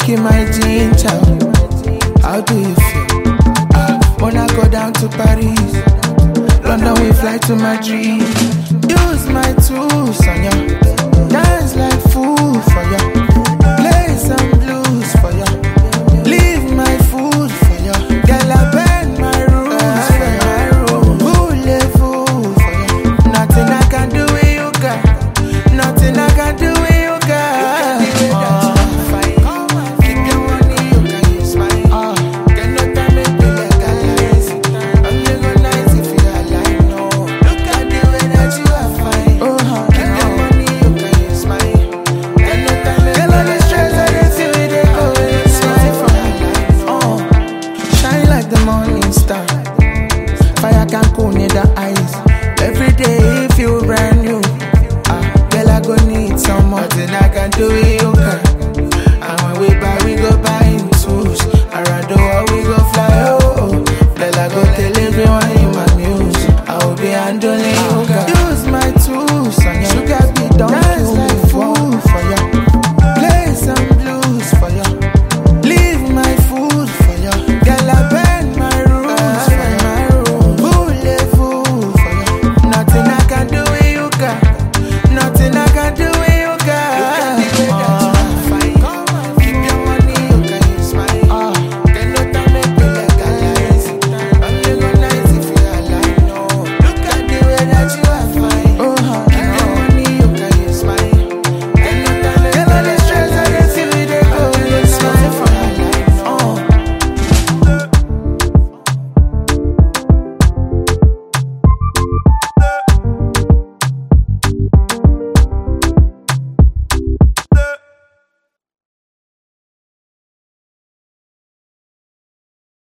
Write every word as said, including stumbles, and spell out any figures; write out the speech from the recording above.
smoking my ginger. How do you feel? Uh, wanna go down to Paris, London we fly to Madrid. Use my tools on ya, dance like fool for ya, play some blues for ya, leave my food for ya. Girl, I bend my rules for ya, voulez-vous for ya. Nothing I can do with you, girl. Nothing I can do with you, girl. Uh, keep your money, you can use mine. Uh, get no time, make me legalize it. Only go nice if you are like no. Look at the way that you are fine. Uh, keep your money, you can use mine. Get no time, make me legalize it. Stress I dey feel it, they go with smile for my life. Uh, shine like the morning star. Fire can cool near the eyes. Every day feel brand new. Ah, girl, I go need some more. Nothing I can do with you, girl.